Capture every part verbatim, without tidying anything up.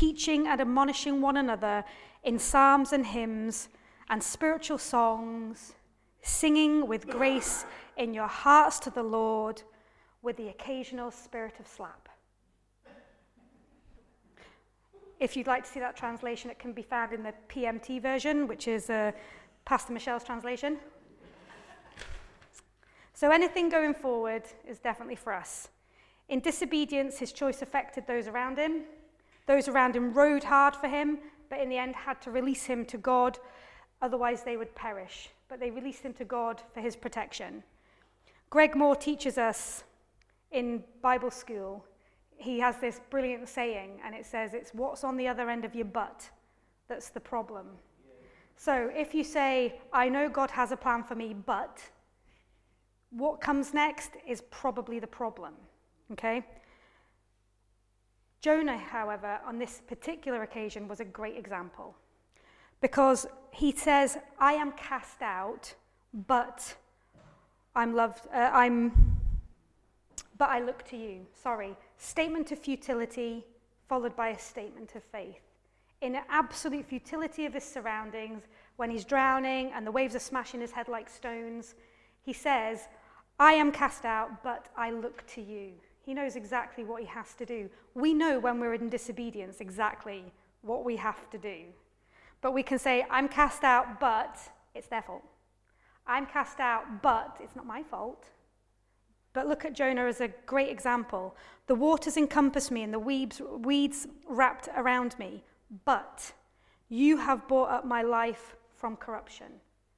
teaching and admonishing one another in psalms and hymns and spiritual songs, singing with grace in your hearts to the Lord, with the occasional spirit of slap. If you'd like to see that translation, it can be found in the P M T version, which is uh, Pastor Michelle's translation. So anything going forward is definitely for us. In disobedience, his choice affected those around him. Those around him rode hard for him, but in the end had to release him to God, otherwise they would perish. But they released him to God for his protection. Greg Moore teaches us in Bible school. He has this brilliant saying, and it says, it's what's on the other end of your butt that's the problem. Yeah. So if you say, I know God has a plan for me, but what comes next is probably the problem, okay? Jonah, however, on this particular occasion was a great example, because he says, I am cast out, but I'm loved, uh, I'm, but I look to you. Sorry. Statement of futility followed by a statement of faith. In the absolute futility of his surroundings, when he's drowning and the waves are smashing his head like stones, he says, I am cast out, but I look to you. He knows exactly what he has to do. We know when we're in disobedience exactly what we have to do. But we can say, I'm cast out, but it's their fault. I'm cast out, but it's not my fault. But look at Jonah as a great example. The waters encompass me and the weeds, weeds wrapped around me, but you have brought up my life from corruption.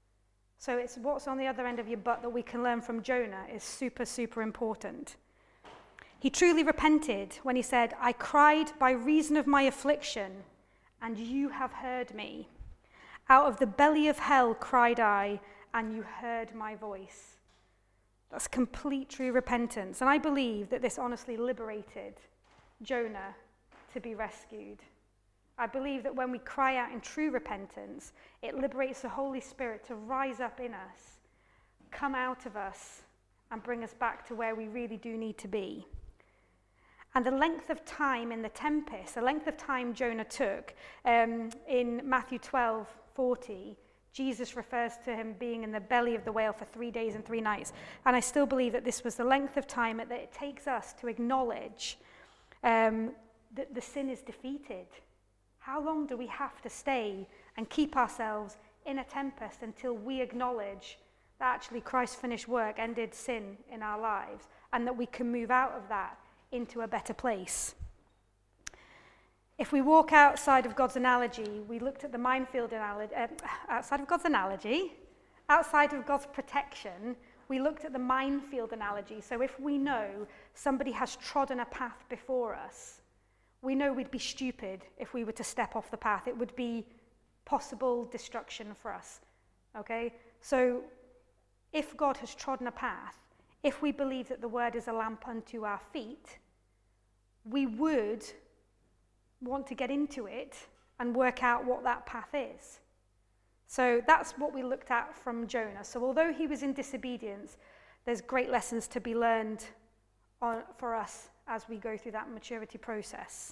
So it's what's on the other end of your butt that we can learn from Jonah is super, super important. He truly repented when he said, I cried by reason of my affliction, and you have heard me. Out of the belly of hell cried I, and you heard my voice. That's complete true repentance. And I believe that this honestly liberated Jonah to be rescued. I believe that when we cry out in true repentance, it liberates the Holy Spirit to rise up in us, come out of us, and bring us back to where we really do need to be. And the length of time in the tempest, the length of time Jonah took, um, in Matthew twelve forty, Jesus refers to him being in the belly of the whale for three days and three nights. And I still believe that this was the length of time that it takes us to acknowledge um, that the sin is defeated. How long do we have to stay and keep ourselves in a tempest until we acknowledge that actually Christ's finished work ended sin in our lives and that we can move out of that into a better place? If we walk outside of God's analogy, we looked at the minefield analogy, uh, outside of God's analogy, outside of God's protection, we looked at the minefield analogy. So if we know somebody has trodden a path before us, we know we'd be stupid if we were to step off the path. It would be possible destruction for us, okay? So if God has trodden a path, if we believe that the word is a lamp unto our feet, we would want to get into it and work out what that path is. So that's what we looked at from Jonah. So although he was in disobedience, there's great lessons to be learned on, for us as we go through that maturity process.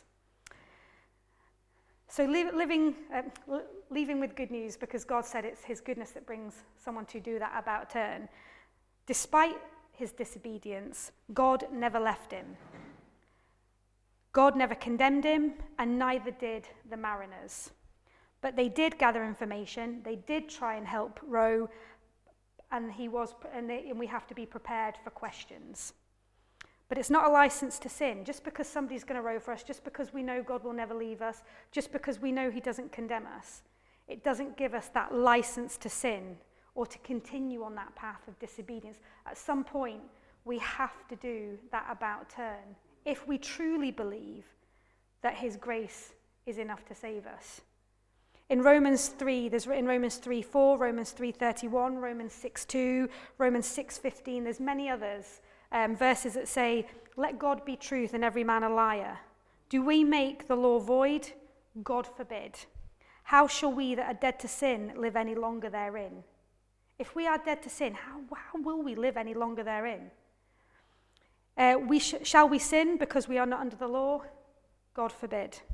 So li- living, uh, li- leaving with good news, because God said it's his goodness that brings someone to do that about turn. Despite his disobedience, God never left him. God never condemned him, and neither did the mariners. But they did gather information. They did try and help row, and he was, and, they, and we have to be prepared for questions. But it's not a license to sin. Just because somebody's going to row for us, just because we know God will never leave us, just because we know he doesn't condemn us, it doesn't give us that license to sin or to continue on that path of disobedience. At some point, we have to do that about turn if we truly believe that his grace is enough to save us. In Romans three, there's in Romans three four, Romans three thirty-one, Romans six two, Romans six fifteen, there's many others, um, verses that say, let God be truth and every man a liar. Do we make the law void? God forbid. How shall we that are dead to sin live any longer therein? If we are dead to sin, how, how will we live any longer therein? Uh, we sh- shall we sin because we are not under the law? God forbid.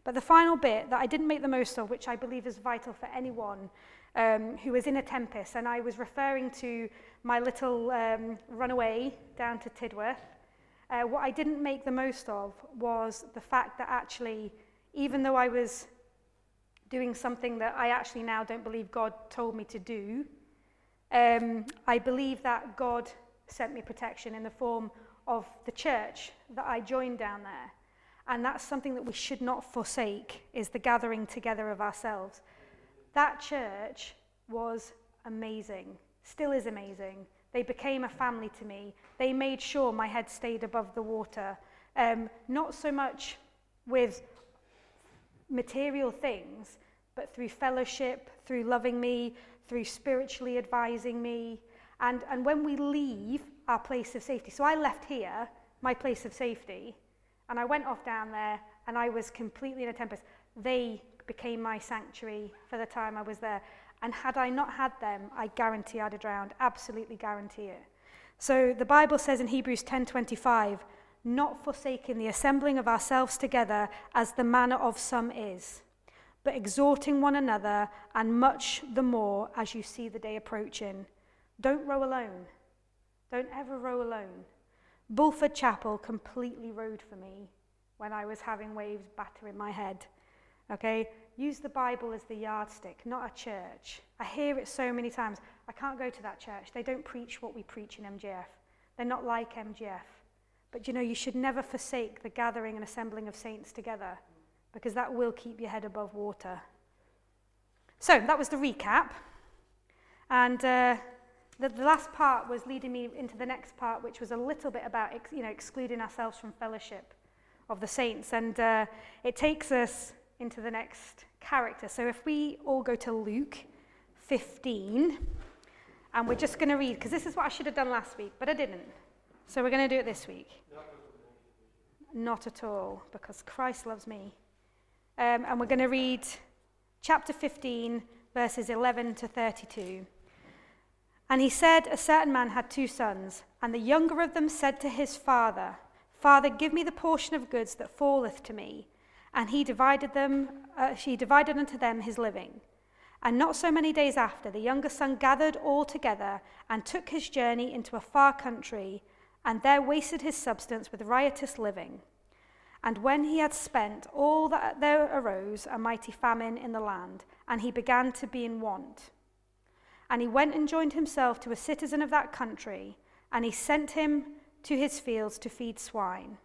But the final bit that I didn't make the most of, which I believe is vital for anyone um, who is in a tempest, and I was referring to my little um, runaway down to Tidworth, uh, what I didn't make the most of was the fact that actually, even though I was doing something that I actually now don't believe God told me to do, um, I believe that God sent me protection in the form of the church that I joined down there. And that's something that we should not forsake, is the gathering together of ourselves. That church was amazing, still is amazing. They became a family to me. They made sure my head stayed above the water. Um, not so much with material things, but through fellowship, through loving me, through spiritually advising me. And, and when we leave our place of safety, so I left here, my place of safety, and I went off down there, and I was completely in a tempest. They became my sanctuary for the time I was there. And had I not had them, I guarantee I'd have drowned, absolutely guarantee it. So the Bible says in Hebrews ten twenty-five, not forsaking the assembling of ourselves together as the manner of some is, but exhorting one another, and much the more as you see the day approaching. Don't row alone. Don't ever row alone. Bulford Chapel completely rowed for me when I was having waves batter in my head. Okay? Use the Bible as the yardstick, not a church. I hear it so many times. I can't go to that church. They don't preach what we preach in M G F. They're not like M G F. But you know, you should never forsake the gathering and assembling of saints together, because that will keep your head above water. So that was the recap. And uh, the, the last part was leading me into the next part, which was a little bit about ex, you know, excluding ourselves from fellowship of the saints. And uh, it takes us into the next character. So if we all go to Luke fifteen, and we're just going to read, because this is what I should have done last week, but I didn't. So we're going to do it this week. Not at all, because Christ loves me. Um, and we're going to read chapter fifteen, verses eleven to thirty-two. And he said, a certain man had two sons, and the younger of them said to his father, Father, give me the portion of goods that falleth to me. And he divided them, uh, he divided unto them his living. And not so many days after, the younger son gathered all together, and took his journey into a far country, and there wasted his substance with riotous living. And when he had spent all that, there arose a mighty famine in the land, and he began to be in want. And he went and joined himself to a citizen of that country, and he sent him to his fields to feed swine.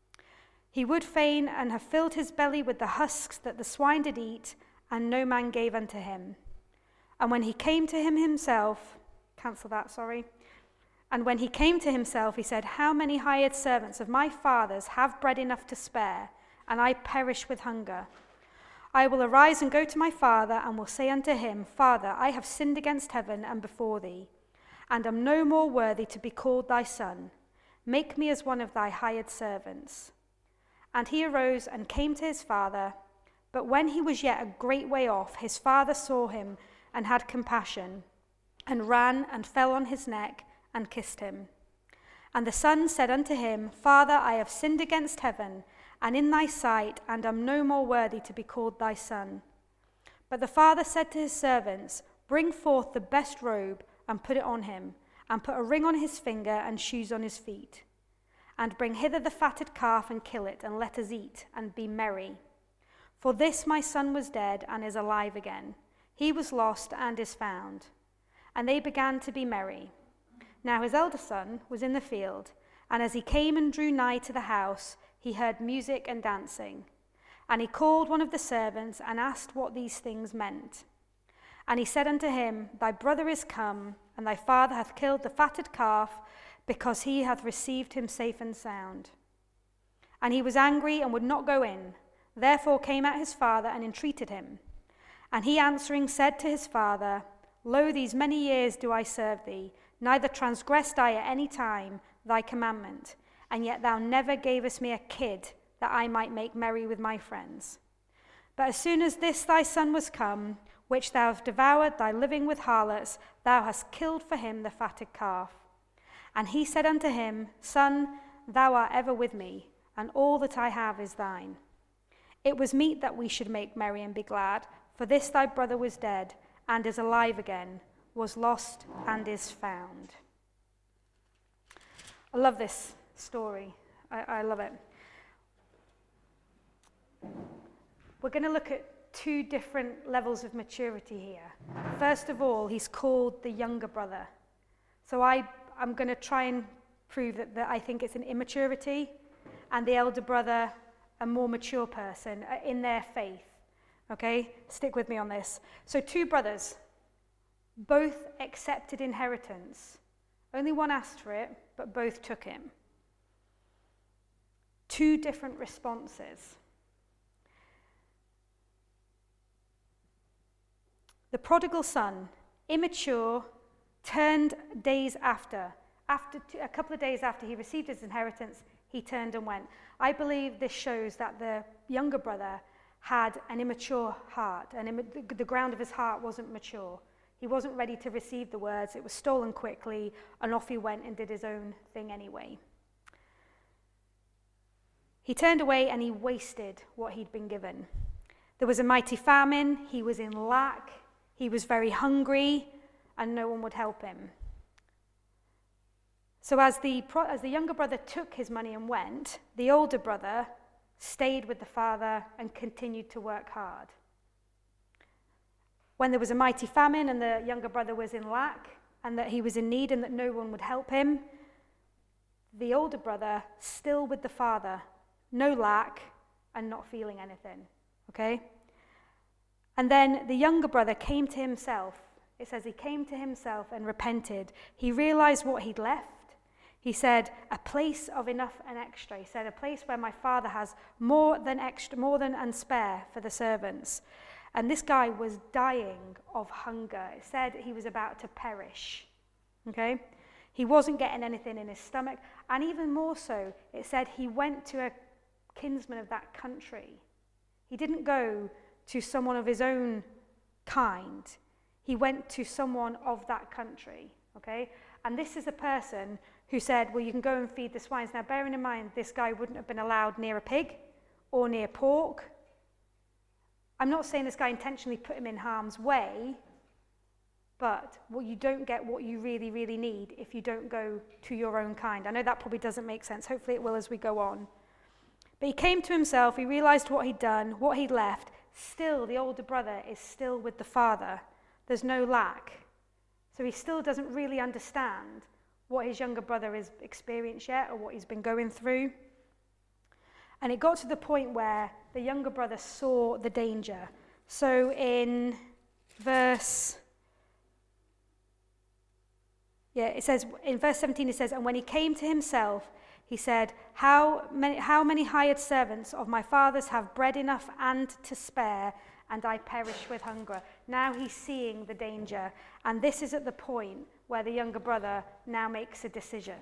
He would fain and have filled his belly with the husks that the swine did eat, and no man gave unto him. And when he came to him himself, cancel that, sorry. And when he came to himself, he said, How many hired servants of my father's have bread enough to spare, and I perish with hunger? I will arise and go to my father, and will say unto him, Father, I have sinned against heaven and before thee, and am no more worthy to be called thy son. Make me as one of thy hired servants. And he arose and came to his father. But when he was yet a great way off, his father saw him and had compassion, and ran and fell on his neck and kissed him. And the son said unto him, Father, I have sinned against heaven and in thy sight, and am no more worthy to be called thy son. But the father said to his servants, Bring forth the best robe and put it on him, and put a ring on his finger and shoes on his feet. And bring hither the fatted calf and kill it, and let us eat and be merry. For this my son was dead and is alive again. He was lost and is found. And they began to be merry. Now his elder son was in the field, and as he came and drew nigh to the house, he heard music and dancing. And he called one of the servants and asked what these things meant. And he said unto him, Thy brother is come, and thy father hath killed the fatted calf, because he hath received him safe and sound. And he was angry and would not go in. Therefore came out his father and entreated him. And he answering said to his father, Lo, these many years do I serve thee, neither transgressed I at any time thy commandment, and yet thou never gavest me a kid, that I might make merry with my friends. But as soon as this thy son was come, which thou hast devoured thy living with harlots, thou hast killed for him the fatted calf. And he said unto him, Son, thou art ever with me, and all that I have is thine. It was meet that we should make merry and be glad, for this thy brother was dead, and is alive again, was lost, and is found. I love this story. I, I love it. We're going to look at two different levels of maturity here. First of all, he's called the younger brother. So I, I'm going to try and prove that, that I think it's an immaturity, and the elder brother, a more mature person in their faith. Okay? Stick with me on this. So two brothers, both accepted inheritance. Only one asked for it, but both took it. Two different responses. The prodigal son, immature, turned days after. After t- a couple of days after he received his inheritance, he turned and went. I believe this shows that the younger brother had an immature heart, and Im- the ground of his heart wasn't mature. He wasn't ready to receive the words. It was stolen quickly, and off he went and did his own thing anyway. He turned away and he wasted what he'd been given. There was a mighty famine. He was in lack. He was very hungry, and no one would help him. So as the, as the younger brother took his money and went, the older brother stayed with the father and continued to work hard. When there was a mighty famine and the younger brother was in lack and that he was in need and that no one would help him, the older brother still with the father, no lack and not feeling anything, okay? And then the younger brother came to himself. It says he came to himself and repented. He realized what he'd left. He said, a place of enough and extra. He said, a place where my father has more than extra, more than and spare for the servants. And this guy was dying of hunger. It said he was about to perish. Okay? He wasn't getting anything in his stomach. And even more so, it said he went to a kinsman of that country. He didn't go to someone of his own kind. He went to someone of that country. Okay? And this is a person who said, well, you can go and feed the swines. Now, bearing in mind, this guy wouldn't have been allowed near a pig or near pork. I'm not saying this guy intentionally put him in harm's way, but well, you don't get what you really, really need if you don't go to your own kind. I know that probably doesn't make sense. Hopefully it will as we go on. But he came to himself. He realized what he'd done, what he'd left. Still, the older brother is still with the father. There's no lack. So he still doesn't really understand what his younger brother has experienced yet or what he's been going through. And it got to the point where the younger brother saw the danger. So in verse, yeah, it says, in verse seventeen it says, and when he came to himself, he said, how many, how many hired servants of my father's have bread enough and to spare, and I perish with hunger. Now he's seeing the danger. And this is at the point where the younger brother now makes a decision.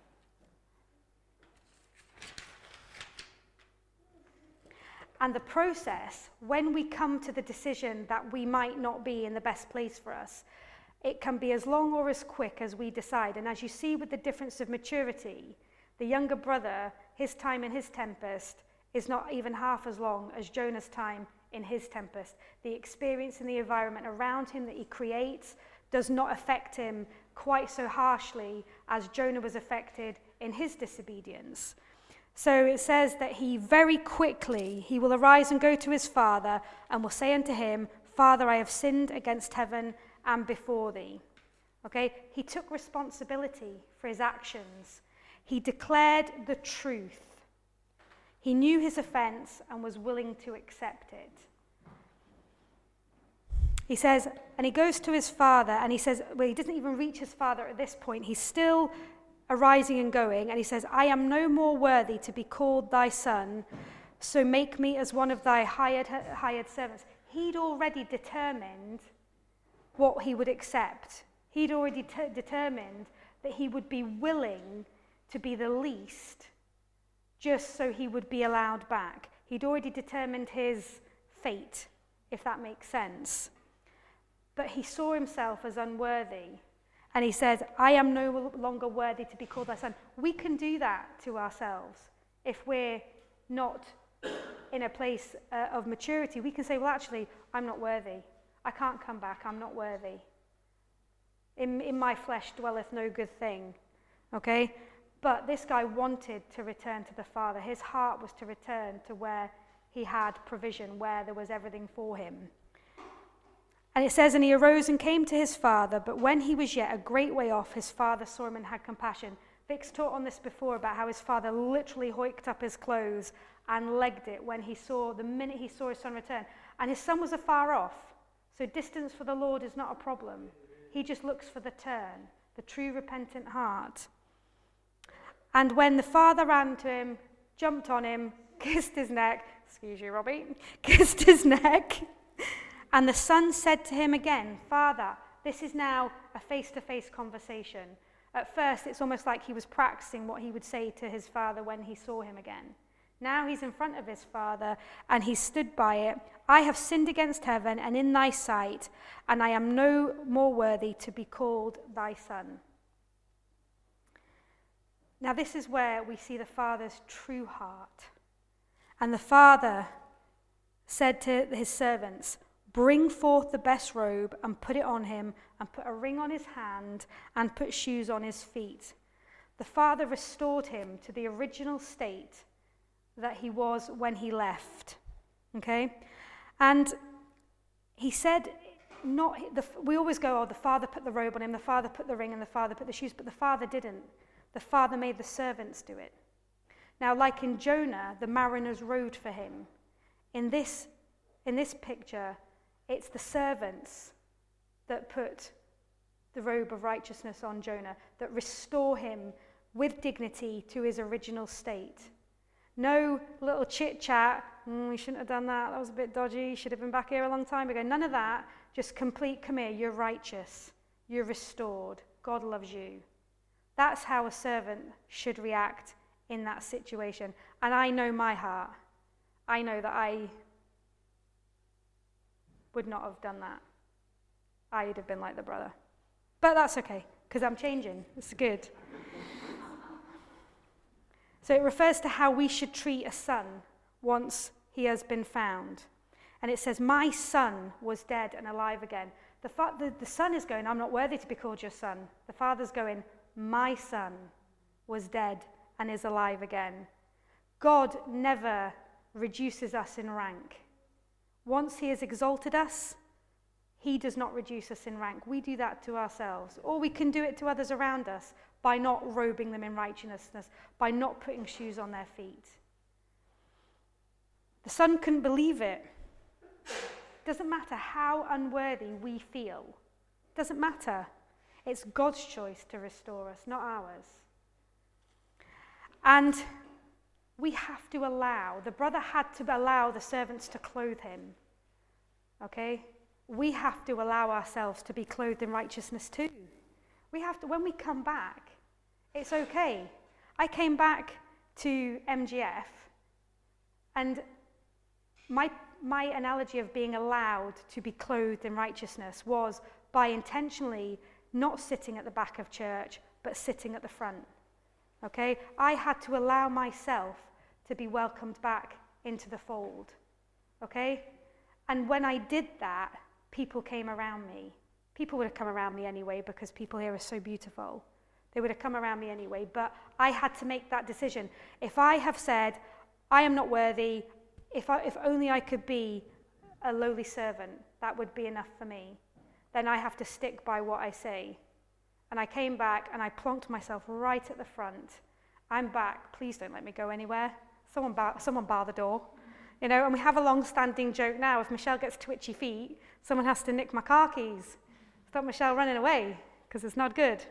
And the process, when we come to the decision that we might not be in the best place for us, it can be as long or as quick as we decide. And as you see with the difference of maturity, the younger brother, his time in his tempest is not even half as long as Jonah's time in his tempest. The experience and the environment around him that he creates does not affect him quite so harshly as Jonah was affected in his disobedience. So it says that he very quickly, he will arise and go to his father and will say unto him, Father, I have sinned against heaven and before thee. Okay, he took responsibility for his actions. He declared the truth. He knew his offense and was willing to accept it. He says, and he goes to his father, and he says, well, he doesn't even reach his father at this point. He's still arising and going, and he says, I am no more worthy to be called thy son, so make me as one of thy hired, hired servants. He'd already determined what he would accept. He'd already t- determined that he would be willing to be the least, just so he would be allowed back. He'd already determined his fate, if that makes sense. But he saw himself as unworthy. And he says, I am no longer worthy to be called thy son. We can do that to ourselves if we're not in a place uh, of maturity, we can say, well, actually, I'm not worthy. I can't come back. I'm not worthy. In, in my flesh dwelleth no good thing. Okay? But this guy wanted to return to the Father. His heart was to return to where he had provision, where there was everything for him. And it says, and he arose and came to his father, but when he was yet a great way off, his father saw him and had compassion. Vic's taught on this before about how his father literally hoiked up his clothes and legged it when he saw, the minute he saw his son return. And his son was afar off. So distance for the Lord is not a problem. He just looks for the turn, the true repentant heart. And when the father ran to him, jumped on him, kissed his neck, excuse you, Robbie, kissed his neck, and the son said to him again, Father, this is now a face-to-face conversation. At first, it's almost like he was practicing what he would say to his father when he saw him again. Now he's in front of his father, and he stood by it. I have sinned against heaven and in thy sight, and I am no more worthy to be called thy son. Now this is where we see the father's true heart. And the father said to his servants, bring forth the best robe and put it on him, and put a ring on his hand and put shoes on his feet. The father restored him to the original state that he was when he left. Okay? And he said, not the, we always go, oh, the father put the robe on him, the father put the ring, and the father put the shoes, but the father didn't. The father made the servants do it. Now, like in Jonah, the mariners rowed for him. In this, in this picture, it's the servants that put the robe of righteousness on Jonah, that restore him with dignity to his original state. No little chit-chat, mm, we shouldn't have done that, that was a bit dodgy, should have been back here a long time ago. None of that, just complete, come here, you're righteous, you're restored, God loves you. That's how a servant should react in that situation. And I know my heart. I know that I would not have done that. I'd have been like the brother. But that's okay, because I'm changing. It's good. So it refers to how we should treat a son once he has been found. And it says, my son was dead and alive again. The, fa- the, the son is going, I'm not worthy to be called your son. The father's going, my son was dead and is alive again. God never reduces us in rank. Once he has exalted us, he does not reduce us in rank. We do that to ourselves. Or we can do it to others around us by not robing them in righteousness, by not putting shoes on their feet. The son couldn't believe it. Doesn't matter how unworthy we feel. Doesn't matter. It's God's choice to restore us, not ours. And we have to allow, the brother had to allow the servants to clothe him. Okay? We have to allow ourselves to be clothed in righteousness too. We have to, when we come back, it's okay. I came back to M G F, and my, my analogy of being allowed to be clothed in righteousness was by intentionally not sitting at the back of church, but sitting at the front. Okay? I had to allow myself to be welcomed back into the fold. Okay? And when I did that, people came around me. People would have come around me anyway because people here are so beautiful. They would have come around me anyway, but I had to make that decision. If I have said, I am not worthy, if, I, if only I could be a lowly servant, that would be enough for me. Then I have to stick by what I say. And I came back and I plonked myself right at the front. I'm back. Please don't let me go anywhere. Someone bar, someone bar the door. You know, and we have a long-standing joke now. If Michelle gets twitchy feet, someone has to nick my car keys. Stop Michelle running away, because it's not good.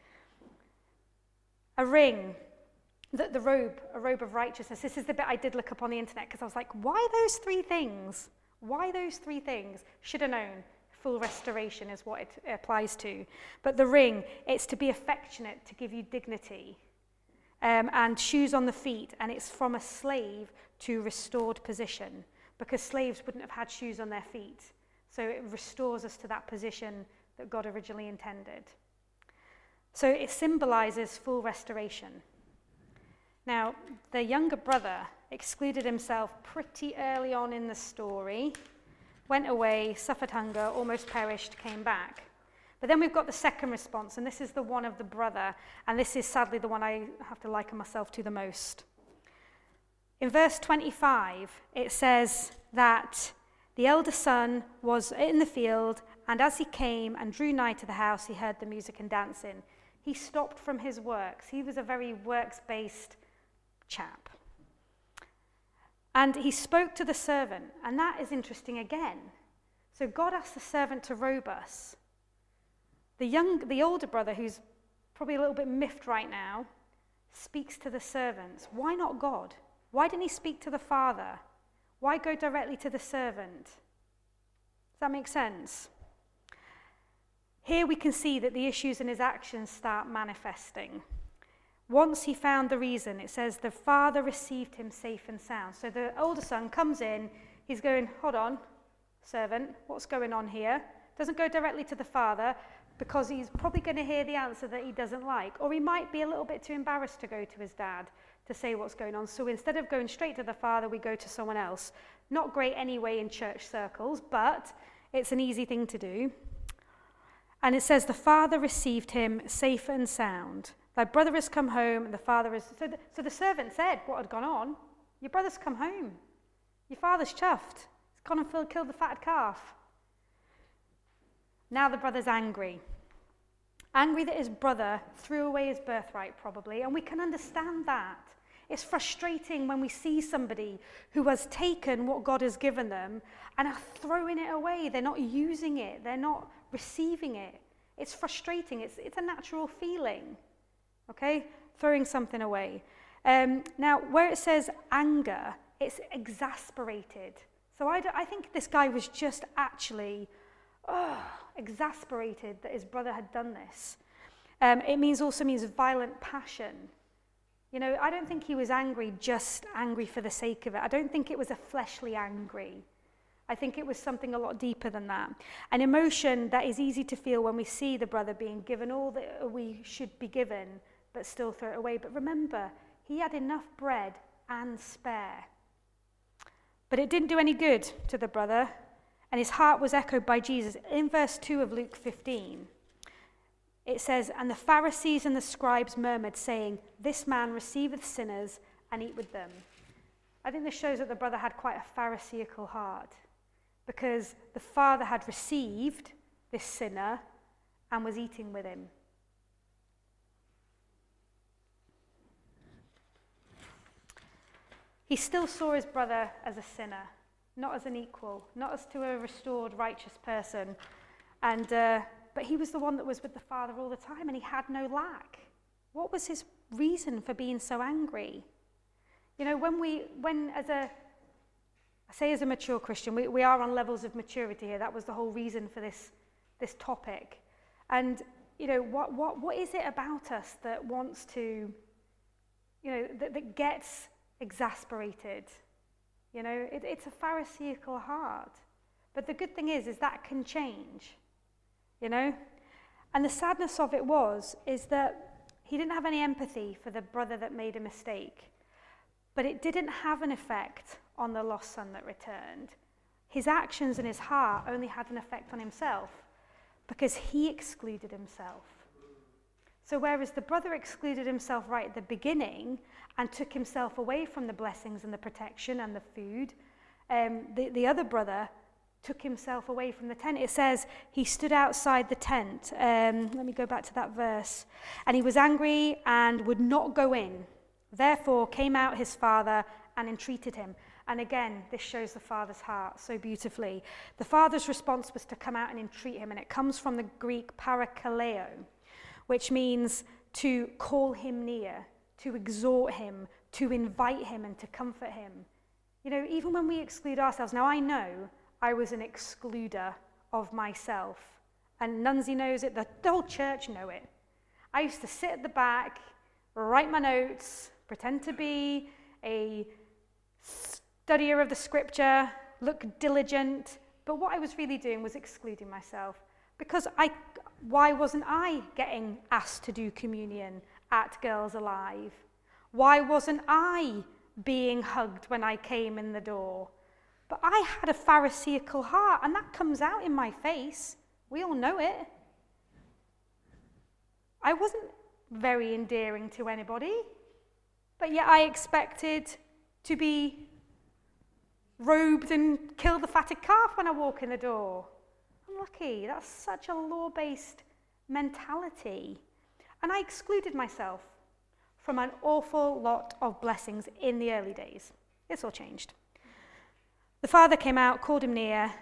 A ring, the, the robe, a robe of righteousness. This is the bit I did look up on the internet, because I was like, why those three things? Why those three things? Should have known. Full restoration is what it applies to. But the ring, it's to be affectionate, to give you dignity. Um, and shoes on the feet, and it's from a slave to restored position, because slaves wouldn't have had shoes on their feet. So it restores us to that position that God originally intended. So it symbolizes full restoration. Now, the younger brother excluded himself pretty early on in the story, went away, suffered hunger, almost perished, came back. But then we've got the second response, and this is the one of the brother, and this is sadly the one I have to liken myself to the most. In verse twenty-five, it says that the elder son was in the field, and as he came and drew nigh to the house, he heard the music and dancing. He stopped from his works. He was a very works-based chap. And he spoke to the servant, and that is interesting again. So God asked the servant to robe us. The young, the older brother, who's probably a little bit miffed right now, speaks to the servants. Why not God? Why didn't he speak to the father? Why go directly to the servant? Does that make sense? Here we can see that the issues in his actions start manifesting. Once he found the reason, it says the father received him safe and sound. So the older son comes in, he's going, hold on, servant, what's going on here? Doesn't go directly to the father because he's probably going to hear the answer that he doesn't like. Or he might be a little bit too embarrassed to go to his dad to say what's going on. So instead of going straight to the father, we go to someone else. Not great anyway in church circles, but it's an easy thing to do. And it says the father received him safe and sound. Thy brother has come home, and the father is... So the, so the servant said what had gone on. Your brother's come home. Your father's chuffed. He's gone and killed the fatted calf. Now the brother's angry. Angry that his brother threw away his birthright, probably, and we can understand that. It's frustrating when we see somebody who has taken what God has given them and are throwing it away. They're not using it. They're not receiving it. It's frustrating. It's, it's a natural feeling, okay? Throwing something away. Um, now, where it says anger, it's exasperated. So I, I think this guy was just actually oh, exasperated that his brother had done this. Um, it means also means violent passion. You know, I don't think he was angry, just angry for the sake of it. I don't think it was a fleshly angry. I think it was something a lot deeper than that. An emotion that is easy to feel when we see the brother being given all that we should be given, but still throw it away. But remember, he had enough bread and spare. But it didn't do any good to the brother, and his heart was echoed by Jesus. In verse two of Luke fifteen, it says, and the Pharisees and the scribes murmured, saying, this man receiveth sinners and eat with them. I think this shows that the brother had quite a Pharisaical heart, because the father had received this sinner and was eating with him. He still saw his brother as a sinner, not as an equal, not as to a restored righteous person. And uh, but he was the one that was with the father all the time, and he had no lack. What was his reason for being so angry? You know, when we, when as a, I say as a mature Christian, we, we are on levels of maturity here. That was the whole reason for this, this topic. And, you know, what, what, what is it about us that wants to, you know, that, that gets exasperated? You know, it, it's a Pharisaical heart. But the good thing is, is that can change, you know? And the sadness of it was, is that he didn't have any empathy for the brother that made a mistake. But it didn't have an effect on the lost son that returned. His actions and his heart only had an effect on himself because he excluded himself. So whereas the brother excluded himself right at the beginning and took himself away from the blessings and the protection and the food, um, the, the other brother took himself away from the tent. It says he stood outside the tent. Um, let me go back to that verse. And he was angry and would not go in. Therefore came out his father and entreated him. And again, this shows the father's heart so beautifully. The father's response was to come out and entreat him, and it comes from the Greek parakaleo, which means to call him near, to exhort him, to invite him, and to comfort him. You know, even when we exclude ourselves, now I know I was an excluder of myself, and Nunzi knows it, the whole church know it. I used to sit at the back, write my notes, pretend to be a studier of the scripture, look diligent, but what I was really doing was excluding myself. Because I, why wasn't I getting asked to do communion at Girls Alive? Why wasn't I being hugged when I came in the door? But I had a Pharisaical heart, and that comes out in my face. We all know it. I wasn't very endearing to anybody, but yet I expected to be robed and kill the fatted calf when I walk in the door. Unlucky. That's such a law-based mentality. And I excluded myself from an awful lot of blessings in the early days. It's all changed. The father came out, called him near.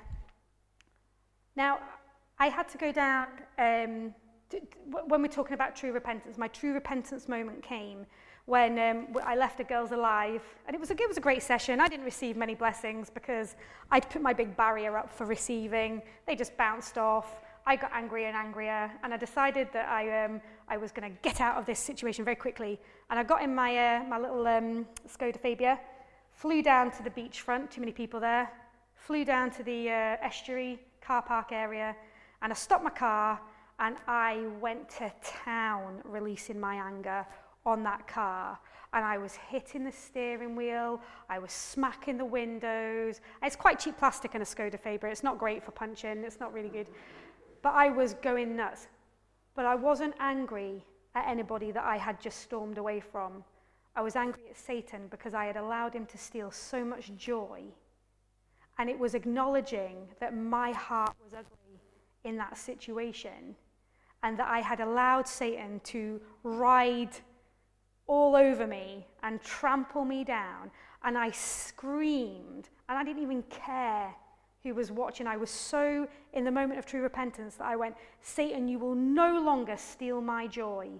Now, I had to go down, um, to, to, when we're talking about true repentance, my true repentance moment came when um, I left the girls alive. And it was, a, it was a great session. I didn't receive many blessings because I'd put my big barrier up for receiving. They just bounced off. I got angrier and angrier, and I decided that I um, I was going to get out of this situation very quickly. And I got in my uh, my little um, Skoda Fabia, flew down to the beachfront, too many people there, flew down to the uh, estuary car park area, and I stopped my car, and I went to town releasing my anger on that car. And I was hitting the steering wheel, I was smacking the windows. It's quite cheap plastic in a Skoda Fabia. It's not great for punching, it's not really good. But I was going nuts. But I wasn't angry at anybody that I had just stormed away from. I was angry at Satan because I had allowed him to steal so much joy. And it was acknowledging that my heart was ugly in that situation, and that I had allowed Satan to ride all over me and trample me down. And I screamed, and I didn't even care who was watching. I was so in the moment of true repentance that I went, Satan, you will no longer steal my joy.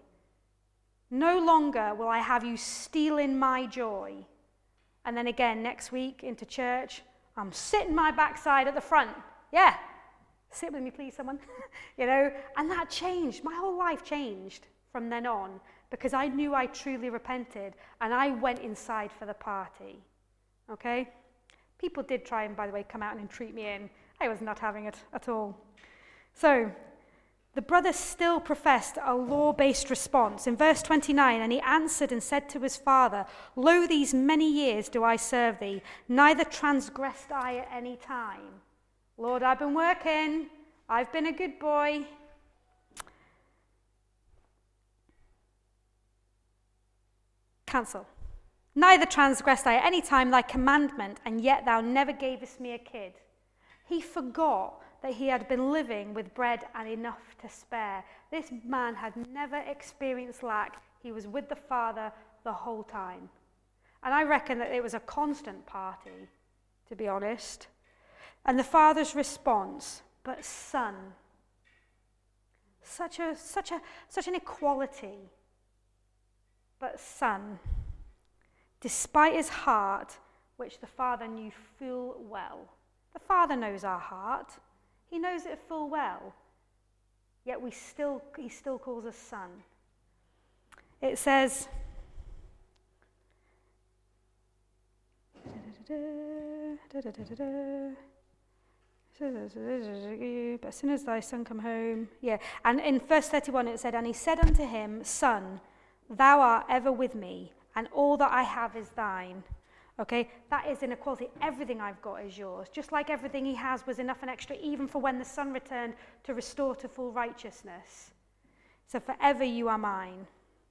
No longer will I have you stealing my joy. And then again, next week into church, I'm sitting my backside at the front. Yeah, sit with me, please, someone. You know, and that changed. My whole life changed from then on because I knew I truly repented, and I went inside for the party. Okay? People did try and, by the way, come out and entreat me in. I was not having it at all. So, the brother still professed a law-based response. In verse twenty-nine, and he answered and said to his father, Lo, these many years do I serve thee, neither transgressed I at any time. Lord, I've been working. I've been a good boy. Cancel. Neither transgressed I at any time thy commandment, and yet thou never gavest me a kid. He forgot that he had been living with bread and enough to spare. This man had never experienced lack. He was with the Father the whole time. And I reckon that it was a constant party, to be honest. And the Father's response, but son. Such a such a such an equality. But son. Despite his heart, which the Father knew full well. The Father knows our heart. He knows it full well. Yet we still, he still calls us son. It says, but as soon as thy son come home, yeah. And in verse thirty-one it said, and he said unto him, Son, thou art ever with me, and all that I have is thine. Okay, that is inequality. Everything I've got is yours. Just like everything he has was enough and extra, even for when the Son returned to restore to full righteousness. So forever you are mine.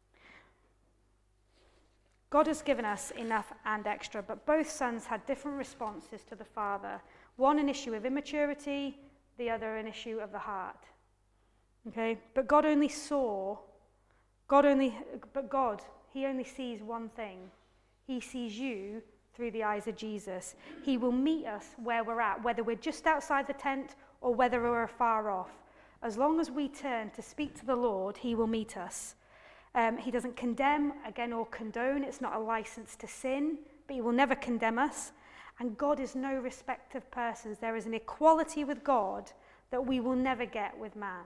God has given us enough and extra, but both sons had different responses to the Father. One an issue of immaturity, the other an issue of the heart. Okay, but God only saw, God only, but God, he only sees one thing. He sees you through the eyes of Jesus. He will meet us where we're at, whether we're just outside the tent or whether we're far off. As long as we turn to speak to the Lord, he will meet us. Um, he doesn't condemn, again, or condone. It's not a license to sin, but he will never condemn us. And God is no respect of persons. There is an equality with God that we will never get with man.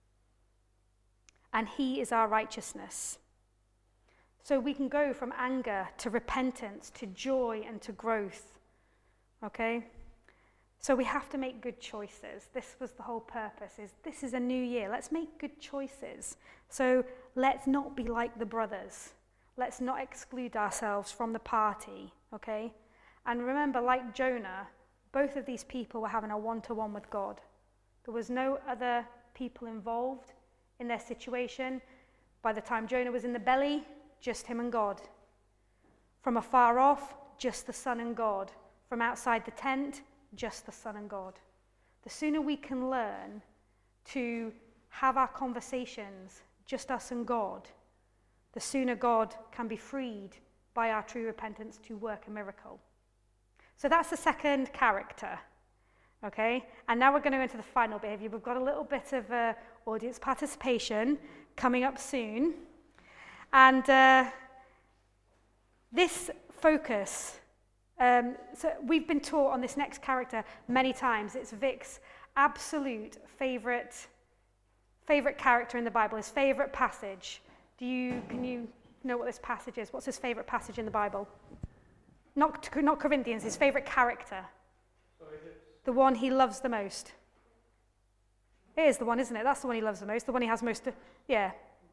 And he is our righteousness. So we can go from anger to repentance to joy and to growth. Okay? So we have to make good choices. This was the whole purpose, is this is a new year. Let's make good choices. So let's not be like the brothers. Let's not exclude ourselves from the party, okay? And remember, like Jonah, both of these people were having a one-to-one with God. There was no other people involved in their situation. By the time Jonah was in the belly, just him and God. From afar off, just the Son and God. From outside the tent, just the Son and God. The sooner we can learn to have our conversations, just us and God, the sooner God can be freed by our true repentance to work a miracle. So that's the second character, okay? And now we're going to go into the final behavior. We've got a little bit of uh, audience participation coming up soon. And uh, this focus, um, so we've been taught on this next character many times. It's Vic's absolute favorite, favorite character in the Bible, his favorite passage. Do you, can you know what this passage is? What's his favorite passage in the Bible? Not, not Corinthians, his favorite character. Sorry, the one he loves the most. It is the one, isn't it? That's the one he loves the most, the one he has most, to, yeah.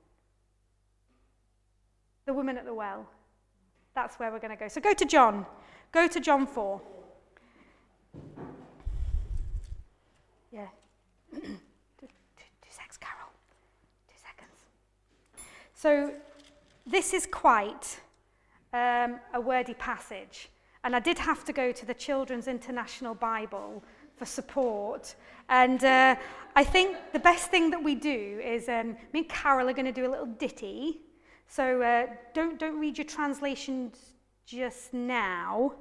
The woman at the well. That's where we're going to go. So go to John. Go to John four. Yeah. two, two, two seconds, Carol. Two seconds. So this is quite um, a wordy passage. And I did have to go to the Children's International Bible for support. And uh, I think the best thing that we do is, um, me and Carol are going to do a little ditty. So uh, don't don't read your translations just now.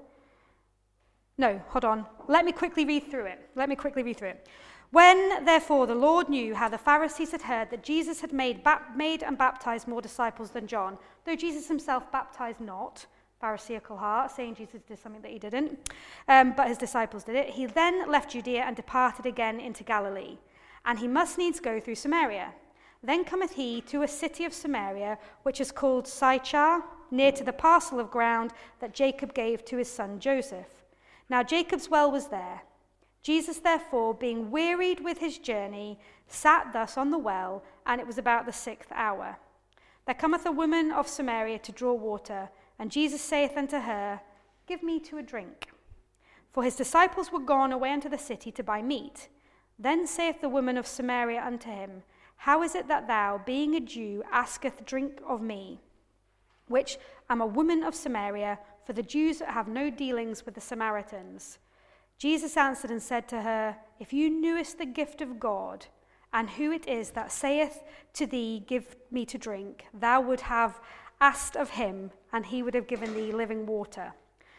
No, hold on. Let me quickly read through it. Let me quickly read through it. When, therefore, the Lord knew how the Pharisees had heard that Jesus had made, bap- made and baptized more disciples than John, though Jesus himself baptized not, Pharisaical heart, saying Jesus did something that he didn't, um, but his disciples did it, he then left Judea and departed again into Galilee. And he must needs go through Samaria. Then cometh he to a city of Samaria, which is called Sychar, near to the parcel of ground that Jacob gave to his son Joseph. Now Jacob's well was there. Jesus, therefore, being wearied with his journey, sat thus on the well, and it was about the sixth hour. There cometh a woman of Samaria to draw water, and Jesus saith unto her, Give me to a drink. For his disciples were gone away unto the city to buy meat. Then saith the woman of Samaria unto him, How is it that thou, being a Jew, asketh drink of me, which am a woman of Samaria? For the Jews have no dealings with the Samaritans. Jesus answered and said to her, If you knewest the gift of God, and who it is that saith to thee, Give me to drink, thou would have asked of him, and he would have given thee living water.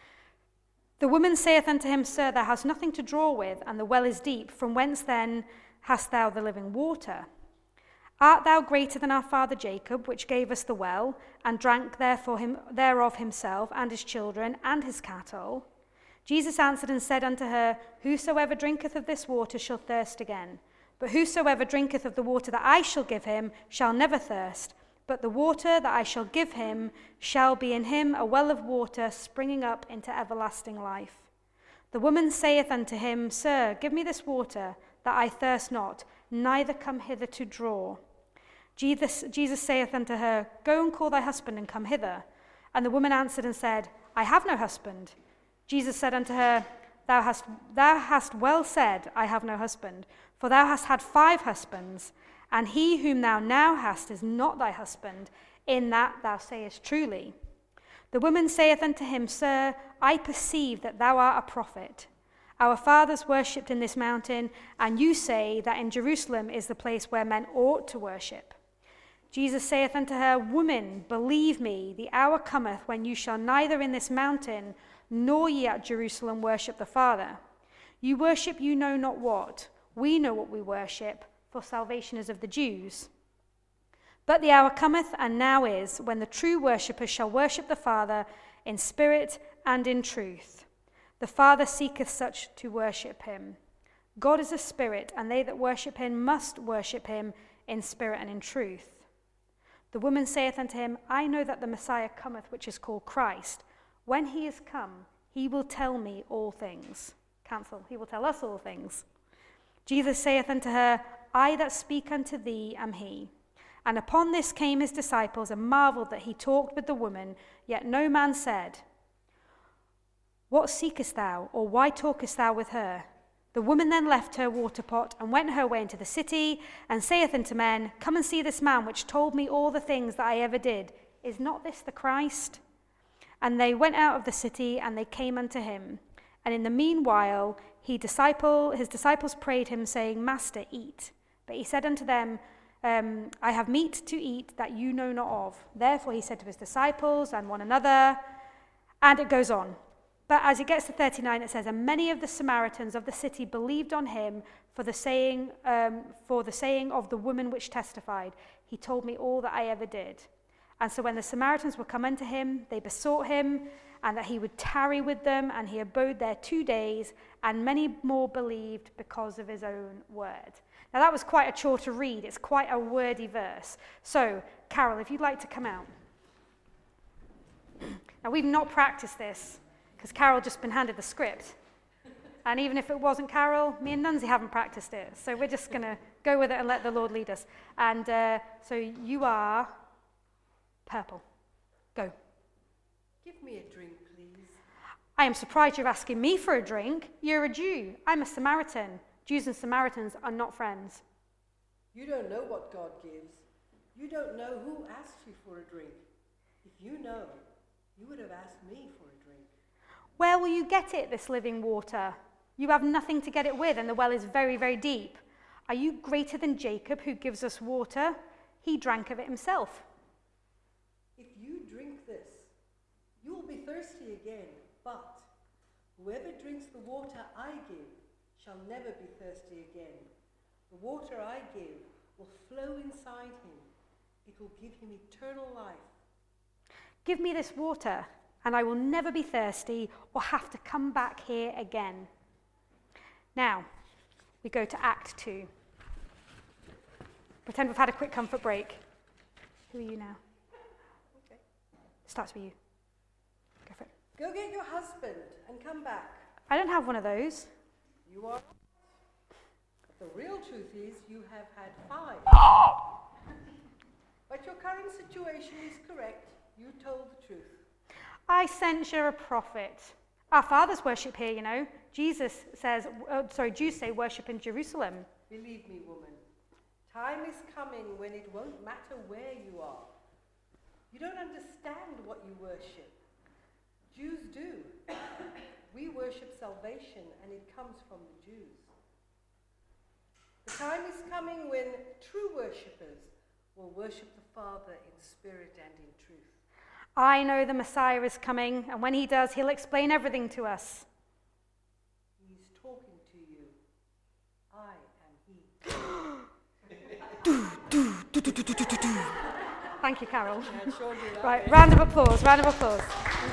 The woman saith unto him, Sir, thou hast nothing to draw with, and the well is deep. From whence then hast thou the living water? Art thou greater than our father Jacob, which gave us the well, and drank therefore him, thereof himself, and his children, and his cattle? Jesus answered and said unto her, Whosoever drinketh of this water shall thirst again. But whosoever drinketh of the water that I shall give him shall never thirst. But the water that I shall give him shall be in him a well of water springing up into everlasting life. The woman saith unto him, Sir, give me this water, that I thirst not, neither come hither to draw. Jesus, Jesus saith unto her, Go and call thy husband, and come hither. And the woman answered and said, I have no husband. Jesus said unto her, Thou hast, thou hast well said, I have no husband, for thou hast had five husbands, and he whom thou now hast is not thy husband, in that thou sayest truly. The woman saith unto him, Sir, I perceive that thou art a prophet. Our fathers worshipped in this mountain, and you say that in Jerusalem is the place where men ought to worship. Jesus saith unto her, Woman, believe me, the hour cometh when you shall neither in this mountain nor ye at Jerusalem worship the Father. You worship you know not what. We know what we worship, for salvation is of the Jews. But the hour cometh, and now is, when the true worshippers shall worship the Father in spirit and in truth. The Father seeketh such to worship him. God is a spirit, and they that worship him must worship him in spirit and in truth. The woman saith unto him, I know that the Messiah cometh, which is called Christ. When he is come, he will tell me all things. Cancel. He will tell us all things. Jesus saith unto her, I that speak unto thee am he. And upon this came his disciples and marveled that he talked with the woman, yet no man said, What seekest thou, or why talkest thou with her? The woman then left her water pot and went her way into the city, and saith unto men, Come and see this man which told me all the things that I ever did. Is not this the Christ? And they went out of the city, and they came unto him. And in the meanwhile he disciple, his disciples prayed him, saying, Master, eat. But he said unto them, um, I have meat to eat that you know not of. Therefore he said to his disciples and one another, and it goes on. But as it gets to thirty-nine, it says, And many of the Samaritans of the city believed on him for the saying, um, for the saying of the woman which testified, He told me all that I ever did. And so when the Samaritans were come unto him, they besought him, and that he would tarry with them, and he abode there two days, and many more believed because of his own word. Now that was quite a chore to read. It's quite a wordy verse. So, Carol, if you'd like to come out. Now we've not practiced this, because Carol just been handed the script. And even if it wasn't Carol, me and Nunzi haven't practiced it. So we're just going to go with it and let the Lord lead us. And uh, so you are purple. Go. Give me a drink, please. I am surprised you're asking me for a drink. You're a Jew. I'm a Samaritan. Jews and Samaritans are not friends. You don't know what God gives. You don't know who asked you for a drink. If you know, you would have asked me for a drink. Where will you get it, this living water? You have nothing to get it with, and the well is very, very deep. Are you greater than Jacob, who gives us water? He drank of it himself. If you drink this, you will be thirsty again, but whoever drinks the water I give shall never be thirsty again. The water I give will flow inside him. It will give him eternal life. Give me this water, and I will never be thirsty or have to come back here again. Now, we go to Act two. Pretend we've had a quick comfort break. Who are you now? Okay. Starts with you. Go for it. Go get your husband and come back. I don't have one of those. You are. But the real truth is you have had five. But your current situation is correct. You told the truth. I censure a prophet. Our fathers worship here, you know. Jesus says, uh, sorry, Jews say worship in Jerusalem. Believe me, woman, time is coming when it won't matter where you are. You don't understand what you worship. Jews do. We worship salvation, and it comes from the Jews. The time is coming when true worshippers will worship the Father in spirit and in truth. I know the Messiah is coming, and when he does, he'll explain everything to us. He's talking to you. I am he. Thank you, Carol. Yeah, sure do that. Right, round of applause, round of applause.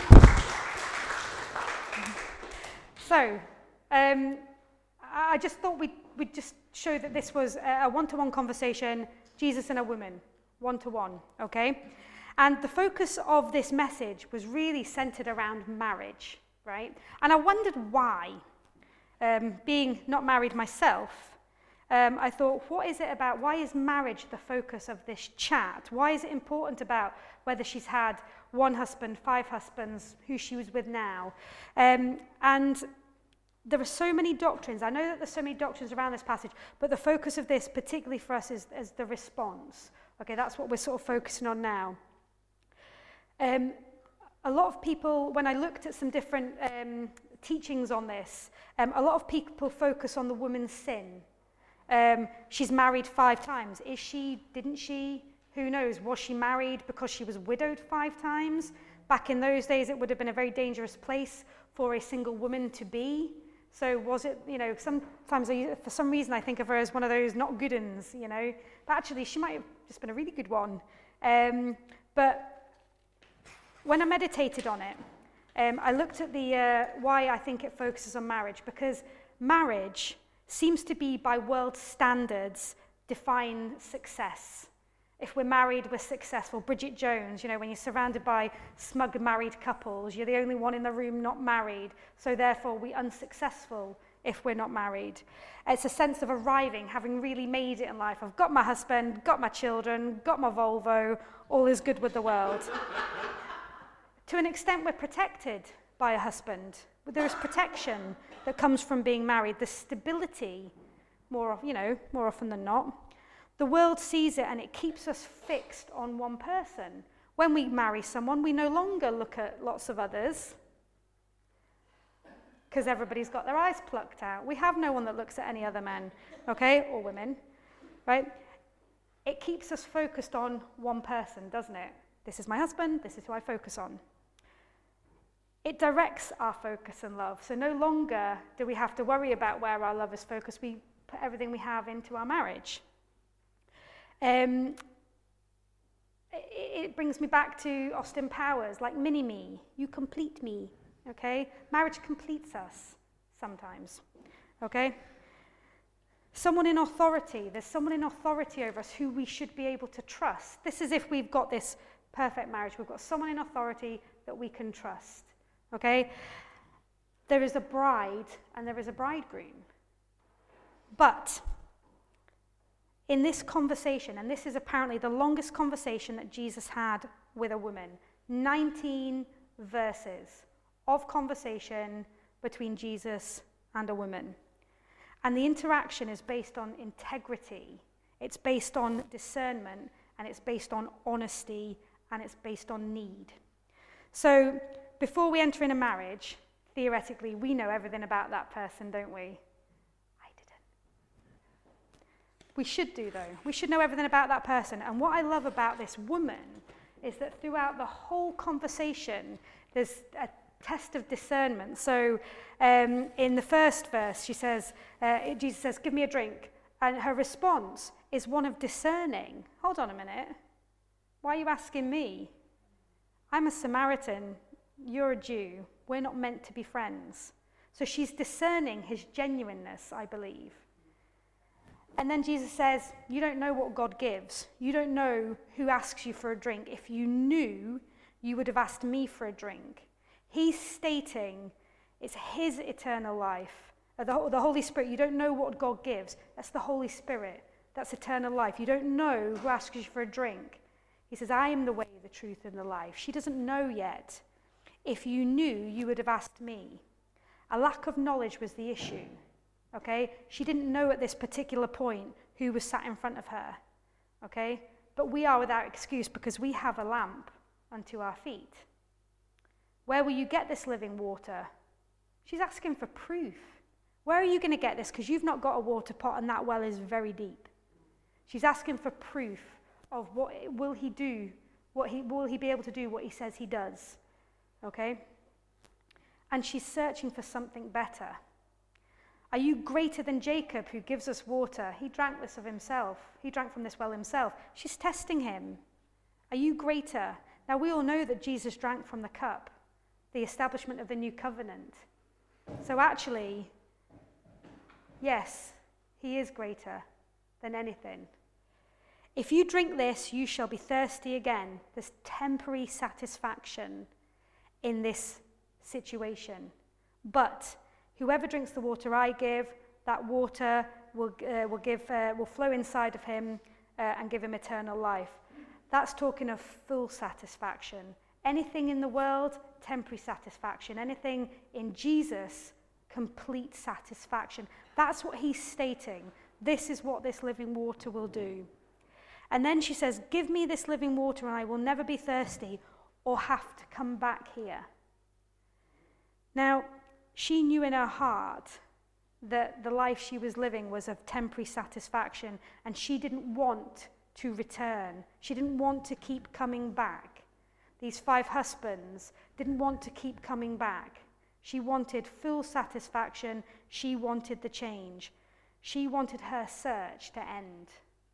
So, um, I just thought we'd, we'd just show that this was a one-to-one conversation, Jesus and a woman, one-to-one, okay? And the focus of this message was really centered around marriage, right? And I wondered why. Um, being not married myself, um, I thought, what is it about, why is marriage the focus of this chat? Why is it important about whether she's had one husband, five husbands, who she was with now? Um, and there are so many doctrines. I know that there's so many doctrines around this passage, but the focus of this, particularly for us, is, is the response. Okay, that's what we're sort of focusing on now. Um, a lot of people, when I looked at some different um, teachings on this, um, a lot of people focus on the woman's sin. Um, she's married five times. Is she? Didn't she? Who knows? Was she married because she was widowed five times? Back in those days, it would have been a very dangerous place for a single woman to be. So was it, you know, sometimes I, for some reason I think of her as one of those not good uns, you know. But actually, she might have just been a really good one. Um, but when I meditated on it, um, I looked at the uh, why I think it focuses on marriage, because marriage seems to be, by world standards, define success. If we're married, we're successful. Bridget Jones, you know, when you're surrounded by smug married couples, you're the only one in the room not married, so therefore we're unsuccessful if we're not married. It's a sense of arriving, having really made it in life. I've got my husband, got my children, got my Volvo, all is good with the world. To an extent, we're protected by a husband. There is protection that comes from being married, the stability, more, you know, more often than not. The world sees it and it keeps us fixed on one person. When we marry someone, we no longer look at lots of others because everybody's got their eyes plucked out. We have no one that looks at any other men, okay, or women, right? It keeps us focused on one person, doesn't it? This is my husband, this is who I focus on. It directs our focus and love. So no longer do we have to worry about where our love is focused. We put everything we have into our marriage. Um, it, it brings me back to Austin Powers, like mini-me. You complete me, okay? Marriage completes us sometimes, okay? Someone in authority. There's someone in authority over us who we should be able to trust. This is if we've got this perfect marriage. We've got someone in authority that we can trust. Okay? There is a bride and there is a bridegroom. But in this conversation, and this is apparently the longest conversation that Jesus had with a woman, nineteen verses of conversation between Jesus and a woman. And the interaction is based on integrity, it's based on discernment, and it's based on honesty, and it's based on need. So before we enter in a marriage, theoretically, we know everything about that person, don't we? I didn't. We should do, though. We should know everything about that person. And what I love about this woman is that throughout the whole conversation, there's a test of discernment. So um, in the first verse, she says, uh, Jesus says, give me a drink. And her response is one of discerning. Hold on a minute. Why are you asking me? I'm a Samaritan. You're a Jew. We're not meant to be friends. So she's discerning his genuineness, I believe. And then Jesus says, you don't know what God gives. You don't know who asks you for a drink. If you knew, you would have asked me for a drink. He's stating it's his eternal life. The, the Holy Spirit, you don't know what God gives. That's the Holy Spirit. That's eternal life. You don't know who asks you for a drink. He says, I am the way, the truth, and the life. She doesn't know yet. If you knew, you would have asked me. A lack of knowledge was the issue. Okay? She didn't know at this particular point who was sat in front of her. Okay? But we are without excuse because we have a lamp unto our feet. Where will you get this living water? She's asking for proof. Where are you going to get this? Because you've not got a water pot and that well is very deep. She's asking for proof of what will he do, what he will he be able to do what he says he does. Okay? And she's searching for something better. Are you greater than Jacob who gives us water? He drank this of himself. He drank from this well himself. She's testing him. Are you greater? Now we all know that Jesus drank from the cup, the establishment of the new covenant. So actually, yes, he is greater than anything. If you drink this, you shall be thirsty again. There's temporary satisfaction in this situation. But whoever drinks the water I give, that water will uh, will give uh, will flow inside of him uh, and give him eternal life. That's talking of full satisfaction. Anything in the world, temporary satisfaction. Anything in Jesus, complete satisfaction. That's what he's stating. This is what this living water will do. And then she says, give me this living water and I will never be thirsty or have to come back here. Now, she knew in her heart that the life she was living was of temporary satisfaction and she didn't want to return. She didn't want to keep coming back. These five husbands didn't want to keep coming back. She wanted full satisfaction. She wanted the change. She wanted her search to end.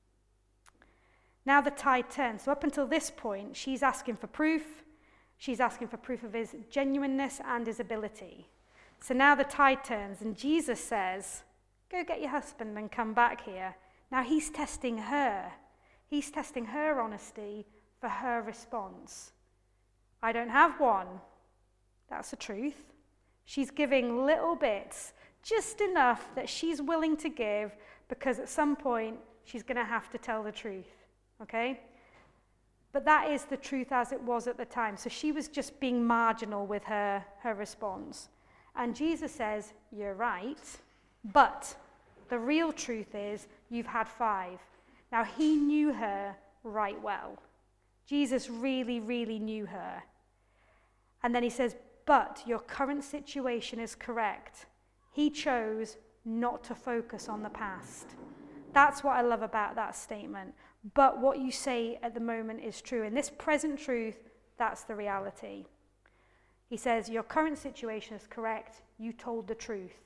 Now the tide turns. So up until this point, she's asking for proof. She's asking for proof of his genuineness and his ability. So now the tide turns and Jesus says, go get your husband and come back here. Now he's testing her. He's testing her honesty for her response. I don't have one. That's the truth. She's giving little bits just enough that she's willing to give, because at some point she's going to have to tell the truth, okay? But that is the truth as it was at the time. So she was just being marginal with her, her response. And Jesus says, you're right, but the real truth is you've had five. Now, he knew her right well. Jesus really, really knew her. And then he says, but your current situation is correct. He chose not to focus on the past. That's what I love about that statement. But what you say at the moment is true. In this present truth, that's the reality. He says, your current situation is correct. You told the truth.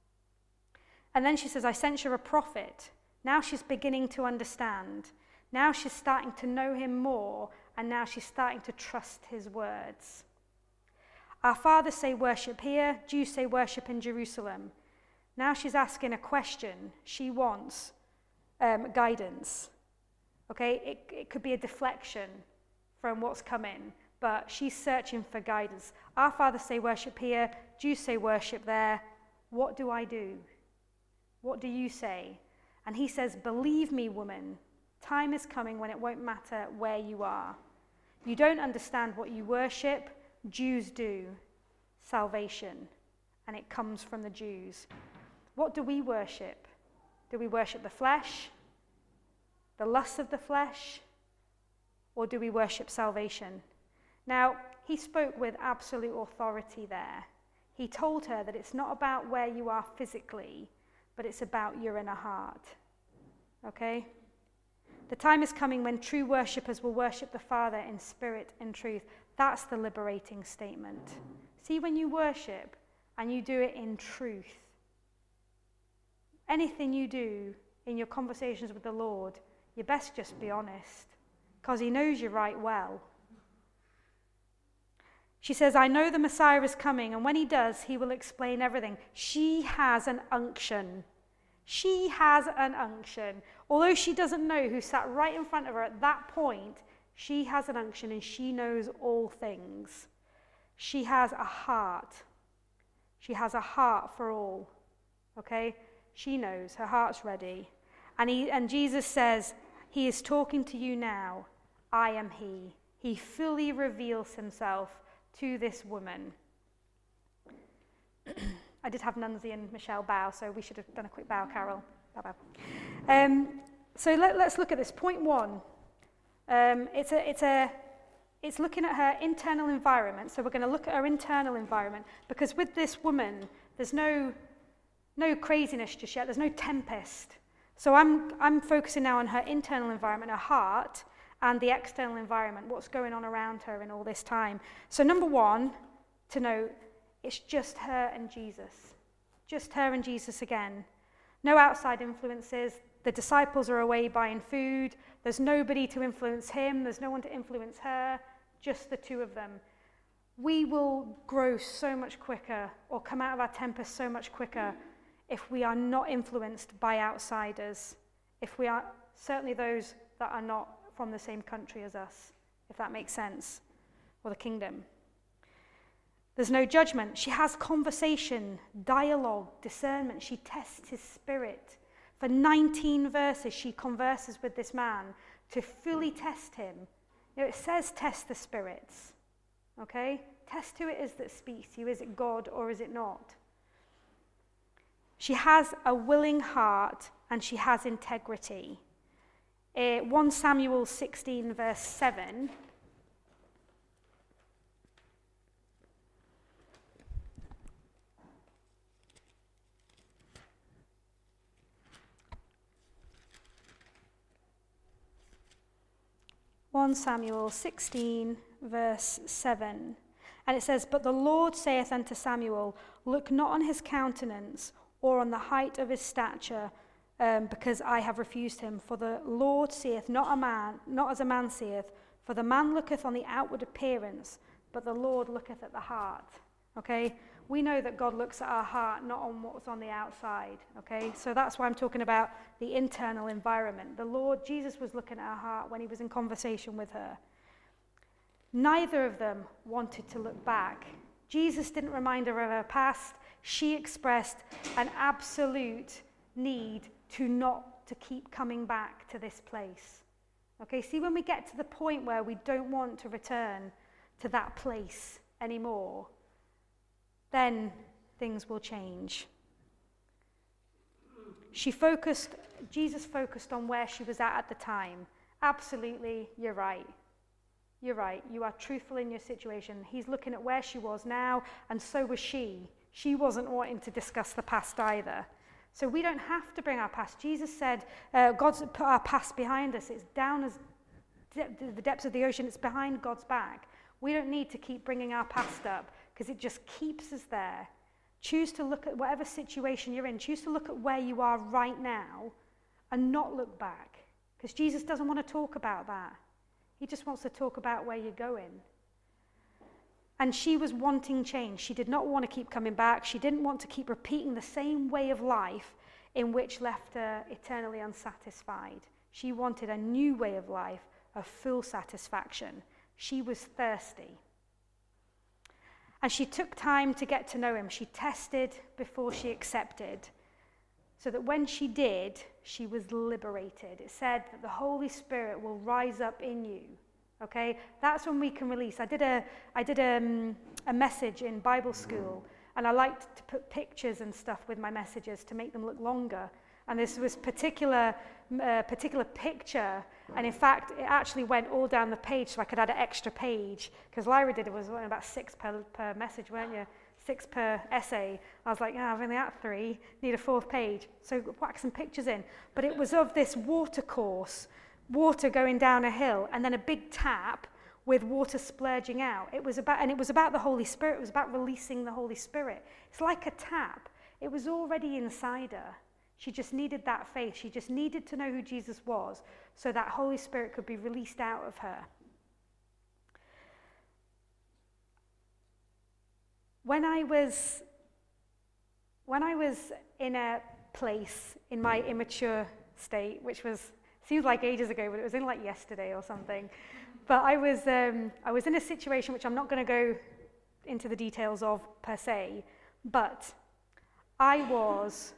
And then she says, I sent you a prophet. Now she's beginning to understand. Now she's starting to know him more, and now she's starting to trust his words. Our fathers say worship here. Jews say worship in Jerusalem. Now she's asking a question. She wants um, guidance. Okay, it, it could be a deflection from what's coming, but she's searching for guidance. Our fathers say worship here, Jews say worship there. What do I do? What do you say? And he says, believe me, woman, time is coming when it won't matter where you are. You don't understand what you worship, Jews do. Salvation, and it comes from the Jews. What do we worship? Do we worship the flesh? The lusts of the flesh, or do we worship salvation? Now, he spoke with absolute authority there. He told her that it's not about where you are physically, but it's about your inner heart. Okay? The time is coming when true worshippers will worship the Father in spirit and truth. That's the liberating statement. See, when you worship and you do it in truth, anything you do in your conversations with the Lord, you best just be honest, because he knows you right well. She says, I know the Messiah is coming, and when he does, he will explain everything. She has an unction. She has an unction. Although she doesn't know who sat right in front of her at that point, she has an unction, and she knows all things. She has a heart. She has a heart for all. Okay? She knows. Her heart's ready. And, he, and Jesus says, he is talking to you now. I am he. He fully reveals himself to this woman. I did have Nunzi and Michelle bow, so we should have done a quick bow, Carol. Bow, bow. Um, so let, let's look at this. Point one. Um, it's a, it's a, it's looking at her internal environment. So we're going to look at her internal environment, because with this woman, there's no, no craziness just yet. There's no tempest. So I'm, I'm focusing now on her internal environment, her heart, and the external environment, what's going on around her in all this time. So number one, to note, it's just her and Jesus. Just her and Jesus again. No outside influences. The disciples are away buying food. There's nobody to influence him. There's no one to influence her. Just the two of them. We will grow so much quicker, or come out of our tempest so much quicker, if we are not influenced by outsiders. If we are, certainly those that are not from the same country as us, if that makes sense, or the kingdom. There's no judgment. She has conversation, dialogue, discernment. She tests his spirit. For nineteen verses, she converses with this man to fully test him. You know, it says test the spirits, okay? Test who it is that speaks to you. Is it God or is it not? She has a willing heart and she has integrity. Uh, First Samuel sixteen, verse seven. First Samuel sixteen, verse seven. And it says, But the Lord saith unto Samuel, Look not on his countenance, or on the height of his stature, um, because I have refused him. For the Lord seeth not a man, not as a man seeth, for the man looketh on the outward appearance, but the Lord looketh at the heart. Okay? We know that God looks at our heart, not on what's on the outside. Okay? So that's why I'm talking about the internal environment. The Lord, Jesus was looking at her heart when he was in conversation with her. Neither of them wanted to look back. Jesus didn't remind her of her past. she expressed an absolute need to not to keep coming back to this place. Okay, see, when we get to the point where we don't want to return to that place anymore, then things will change. She focused, Jesus focused on where she was at at the time. Absolutely, you're right. You're right. You are truthful in your situation. He's looking at where she was now, and so was she. She wasn't wanting to discuss the past either. So we don't have to bring our past. Jesus said, uh, God's put our past behind us. It's down as de- the depths of the ocean. It's behind God's back. We don't need to keep bringing our past up because it just keeps us there. Choose to look at whatever situation you're in. Choose to look at where you are right now and not look back, because Jesus doesn't want to talk about that. He just wants to talk about where you're going. And she was wanting change. She did not want to keep coming back. She didn't want to keep repeating the same way of life in which left her eternally unsatisfied. She wanted a new way of life, of full satisfaction. She was thirsty. And she took time to get to know him. She tested before she accepted, so that when she did, she was liberated. It said that the Holy Spirit will rise up in you. Okay, that's when we can release. I did a, I did a, um, a message in Bible school, and I liked to put pictures and stuff with my messages to make them look longer. And this was particular, uh, particular picture, and in fact, it actually went all down the page, so I could add an extra page, because Lyra did it was about six per, per message, weren't you? Six per essay. I was like, yeah, I've only at three, need a fourth page. So whack some pictures in. But it was of this water course, water going down a hill, and then a big tap with water splurging out. It was about, and it was about the Holy Spirit. It was about releasing the Holy Spirit. It's like a tap. It was already inside her. She just needed that faith. She just needed to know who Jesus was, so that Holy Spirit could be released out of her. When I was, when I was in a place in my immature state, which was, seems like ages ago, but it was in like yesterday or something. But I was, um, I was in a situation which I'm not going to go into the details of per se, but I was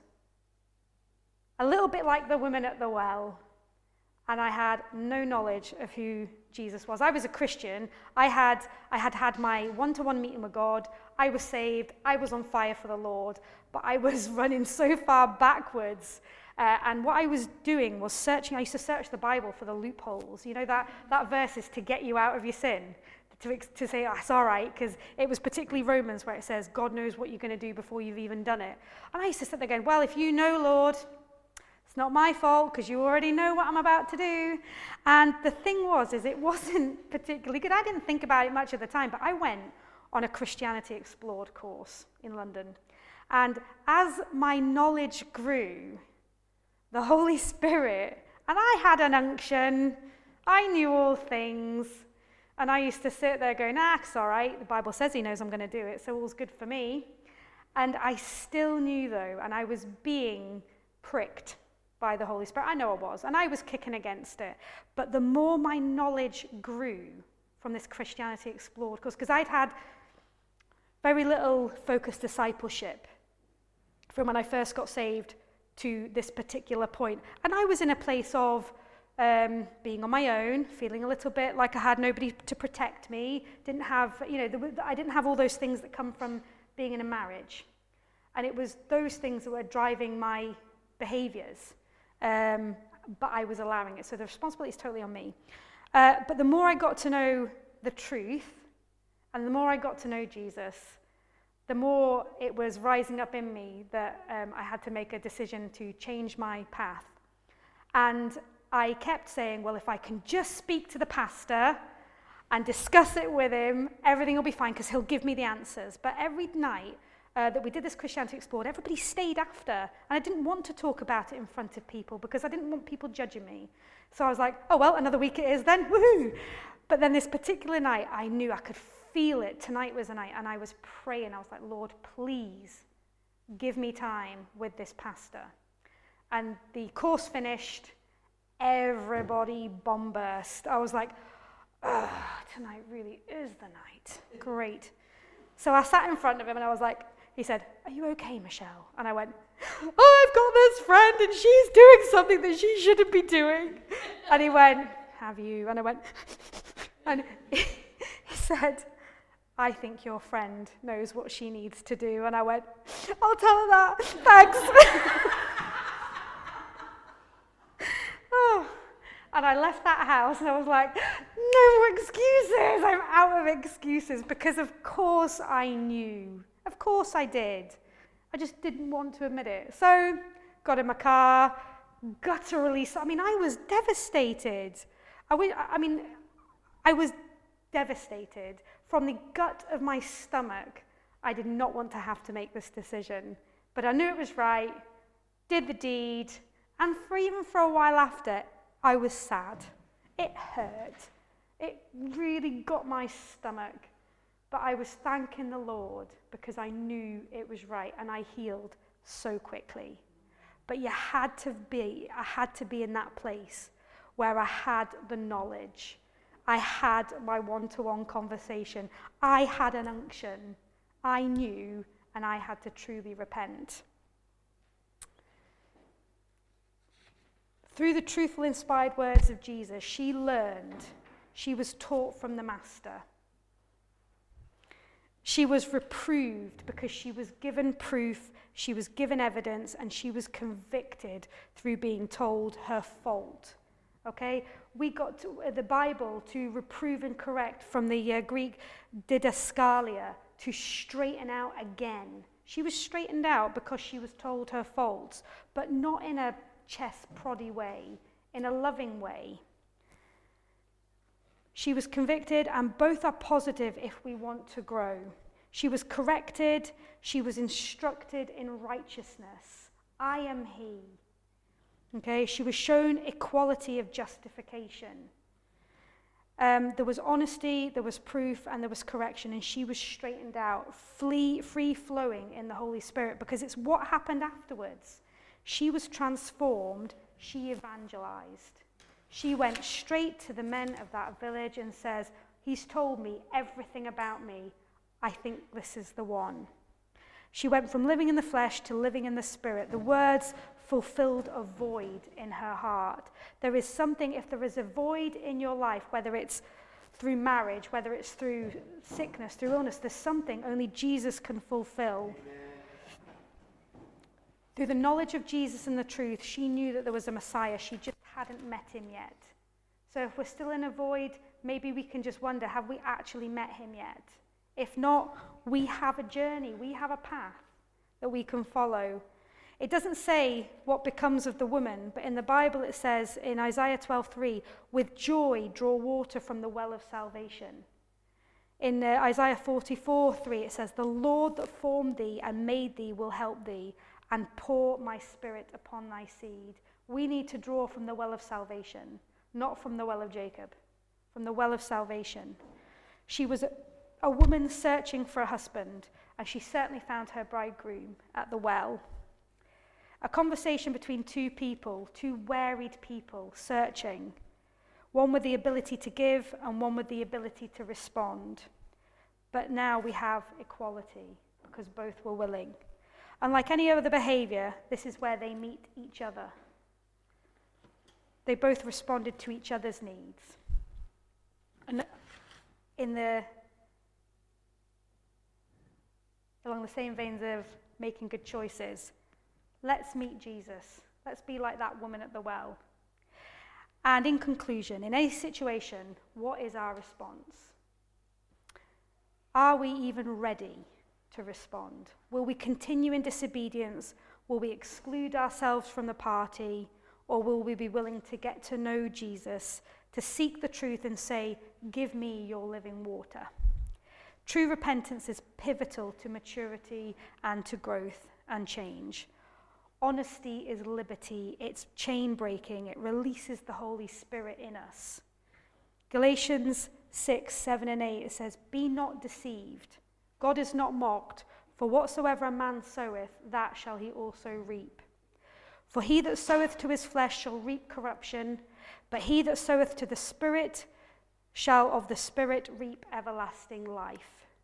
a little bit like the woman at the well, and I had no knowledge of who Jesus was. I was a Christian. I had I had had my one-to-one meeting with God. I was saved. I was on fire for the Lord, but I was running so far backwards. Uh, and what I was doing was searching. I used to search the Bible for the loopholes. You know, that, that verse is to get you out of your sin, to, to say, oh, it's all right, because it was particularly Romans where it says, God knows what you're going to do before you've even done it. And I used to sit there going, well, if you know, Lord, it's not my fault because you already know what I'm about to do. And the thing was, is it wasn't particularly good. I didn't think about it much at the time, but I went on a Christianity Explored course in London. And as my knowledge grew, the Holy Spirit, and I had an unction, I knew all things, and I used to sit there going, ah, it's all right, the Bible says he knows I'm going to do it, so all's good for me. And I still knew, though, and I was being pricked by the Holy Spirit. I know I was, and I was kicking against it. But the more my knowledge grew from this Christianity Explored course, because I'd had very little focused discipleship from when I first got saved to this particular point. And I was in a place of um, being on my own, feeling a little bit like I had nobody to protect me, didn't have, you know, the, I didn't have all those things that come from being in a marriage. And it was those things that were driving my behaviors. Um, but I was allowing it. So the responsibility is totally on me. Uh, but the more I got to know the truth, and the more I got to know Jesus, the more it was rising up in me that um, I had to make a decision to change my path. And I kept saying, well, if I can just speak to the pastor and discuss it with him, everything will be fine because he'll give me the answers. But every night, Uh, that we did this Christianity Explored, everybody stayed after, and I didn't want to talk about it in front of people because I didn't want people judging me. So I was like, oh well, another week it is then, woohoo! But then this particular night, I knew I could feel it. Tonight was the night, and I was praying. I was like, Lord, please give me time with this pastor. And the course finished, everybody bomb burst. I was like, oh, tonight really is the night. Great. So I sat in front of him, and I was like, he said, "Are you okay, Michelle?" And I went, "Oh, I've got this friend and she's doing something that she shouldn't be doing." And he went, "Have you?" And I went, and he said, "I think your friend knows what she needs to do." And I went, "I'll tell her that, thanks." Oh. And I left that house and I was like, no more excuses. I'm out of excuses because of course I knew. Of course I did. I just didn't want to admit it. So, got in my car, gutturally. I mean, I was devastated. I, w- I mean, I was devastated. From the gut of my stomach, I did not want to have to make this decision. But I knew it was right, did the deed, and for even for a while after, I was sad. It hurt. It really got my stomach. But I was thanking the Lord because I knew it was right and I healed so quickly. But you had to be, I had to be in that place where I had the knowledge. I had my one-to-one conversation. I had an unction. I knew, and I had to truly repent. Through the truthful, inspired words of Jesus, she learned, she was taught from the Master. She was reproved because she was given proof, she was given evidence, and she was convicted through being told her fault. Okay? We got to, uh, the Bible to reprove and correct from the uh, Greek didaskalia, to straighten out again. She was straightened out because she was told her faults, but not in a chest proddy way, in a loving way. She was convicted, and both are positive if we want to grow. She was corrected, she was instructed in righteousness. I am he. Okay, she was shown equality of justification. Um, there was honesty, there was proof, and there was correction, and she was straightened out, free, free-flowing in the Holy Spirit, because it's what happened afterwards. She was transformed, she evangelized. She went straight to the men of that village and says, "He's told me everything about me. I think this is the one." She went from living in the flesh to living in the spirit. The words fulfilled a void in her heart. There is something, if there is a void in your life, whether it's through marriage, whether it's through sickness, through illness, there's something only Jesus can fulfill. Amen. Through the knowledge of Jesus and the truth, she knew that there was a Messiah. She just hadn't met him yet. So if we're still in a void, maybe we can just wonder, have we actually met him yet? If not, we have a journey, we have a path that we can follow. It doesn't say what becomes of the woman, but in the Bible it says in Isaiah twelve three, "With joy draw water from the well of salvation." In uh, Isaiah forty-four three it says, "The Lord that formed thee and made thee will help thee, and pour my spirit upon thy seed." We need to draw from the well of salvation, not from the well of Jacob, from the well of salvation. She was a, a woman searching for a husband, and she certainly found her bridegroom at the well. A conversation between two people, two wearied people searching, one with the ability to give and one with the ability to respond. But now we have equality because both were willing. Unlike any other behavior, this is where they meet each other. They both responded to each other's needs. And in the, along the same veins of making good choices, let's meet Jesus. Let's be like that woman at the well. And in conclusion, in any situation, what is our response? Are we even ready to respond? Will we continue in disobedience? Will we exclude ourselves from the party? Or will we be willing to get to know Jesus, to seek the truth and say, "Give me your living water"? True repentance is pivotal to maturity and to growth and change. Honesty is liberty. It's chain breaking. It releases the Holy Spirit in us. Galatians six, seven and eight, it says, "Be not deceived. God is not mocked, for whatsoever a man soweth, that shall he also reap. For he that soweth to his flesh shall reap corruption, but he that soweth to the Spirit shall of the Spirit reap everlasting life."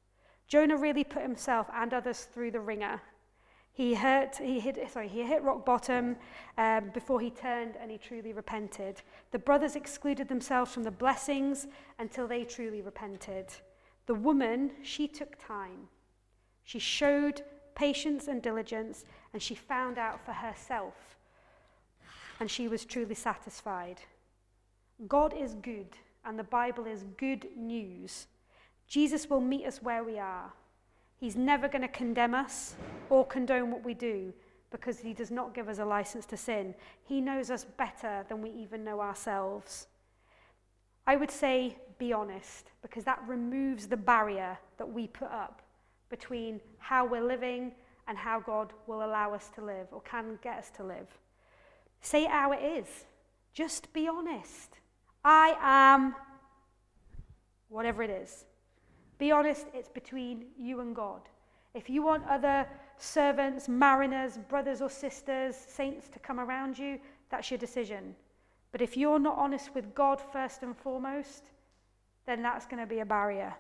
Jonah really put himself and others through the ringer. He hurt, he hit, sorry, he hit rock bottom um, before he turned and he truly repented. The brothers excluded themselves from the blessings until they truly repented. The woman, she took time. She showed patience and diligence, and she found out for herself, and she was truly satisfied. God is good, and the Bible is good news. Jesus will meet us where we are. He's never going to condemn us or condone what we do, because he does not give us a license to sin. He knows us better than we even know ourselves. I would say be honest, because that removes the barrier that we put up between how we're living and how God will allow us to live or can get us to live. Say it how it is. Just be honest. I am whatever it is. Be honest, it's between you and God. If you want other servants, mariners, brothers or sisters, saints to come around you, that's your decision. But if you're not honest with God first and foremost, then that's going to be a barrier.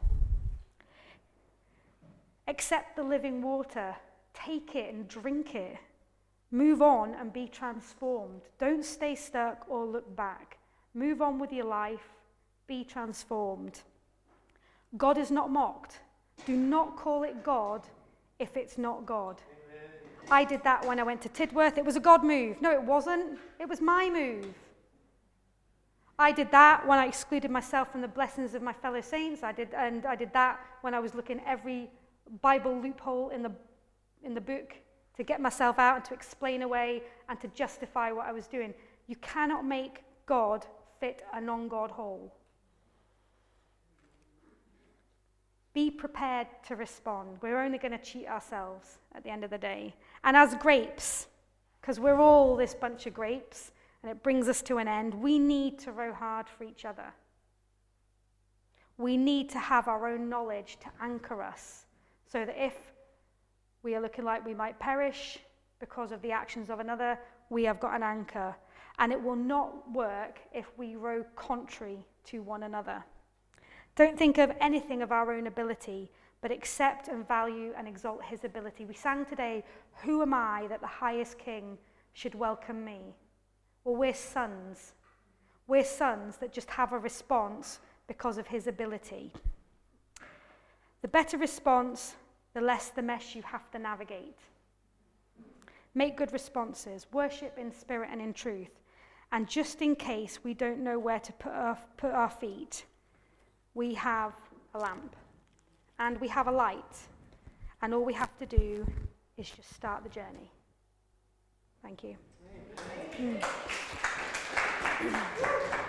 Accept the living water. Take it and drink it. Move on and be transformed. Don't stay stuck or look back. Move on with your life. Be transformed. God is not mocked. Do not call it God if it's not God. Amen. I did that when I went to Tidworth. It was a God move. No, it wasn't. It was my move. I did that when I excluded myself from the blessings of my fellow saints. I did, and I did that when I was looking every Bible loophole in the in the book to get myself out and to explain away and to justify what I was doing. You cannot make God fit a non-God hole. Be prepared to respond. We're only going to cheat ourselves at the end of the day. And as grapes, because we're all this bunch of grapes, and it brings us to an end, we need to row hard for each other. We need to have our own knowledge to anchor us, so that if we are looking like we might perish because of the actions of another, we have got an anchor. And it will not work if we row contrary to one another. Don't think of anything of our own ability, but accept and value and exalt his ability. We sang today, who am I that the highest king should welcome me? Well, we're sons. We're sons that just have a response because of his ability. The better response, the less the mess you have to navigate. Make good responses. Worship in spirit and in truth. And just in case we don't know where to put our, put our feet, we have a lamp and we have a light, and all we have to do is just start the journey. Thank you. Mm.